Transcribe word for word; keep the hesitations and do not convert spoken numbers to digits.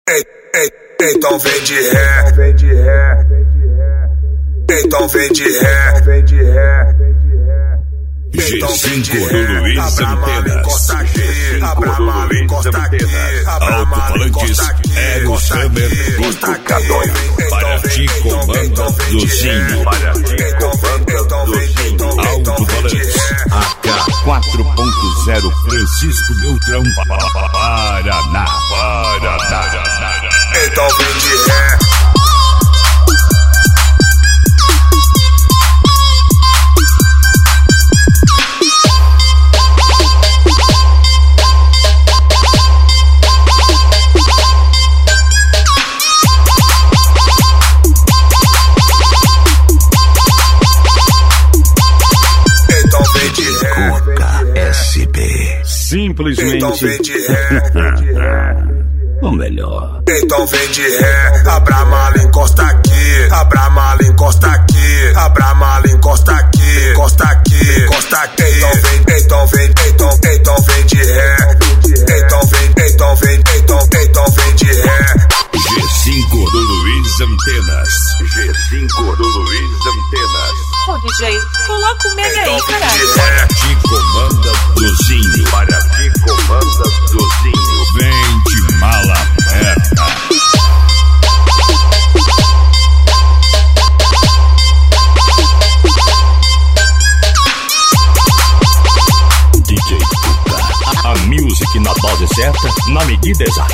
Ei, ei, então vem de ré, vem de ré, então vem de ré, vem de ré, G cinco do Luiz Antenas. G cinco do Luiz Antenas. Alto-falantes Ego Summer e Tocador. Para ti comanda Luzinho. Para ti comanda Luzinho. Alto-falantes A K quatro ponto zero Francisco Beltrão, Paraná. Paraná. Então vem de ré. Simplesmente então vem de ré. Ou melhor, então vem de ré. Abra a mala, encosta aqui. Abra a mala, encosta aqui. Abra a mala, encosta aqui. Encosta aqui, encosta aqui. Então vem, então vem, então, então vem de ré. Então vem, então vem, então, então vem de ré. G cinco do Luiz Antenas. G cinco do Luiz Antenas. Ô D J, coloca o mega então aí, caralho. Para ti comanda Luzinho. Para ti comanda Luzinho. Vem de mala aberta. D J Cuca. A music na dose certa, na medida exata.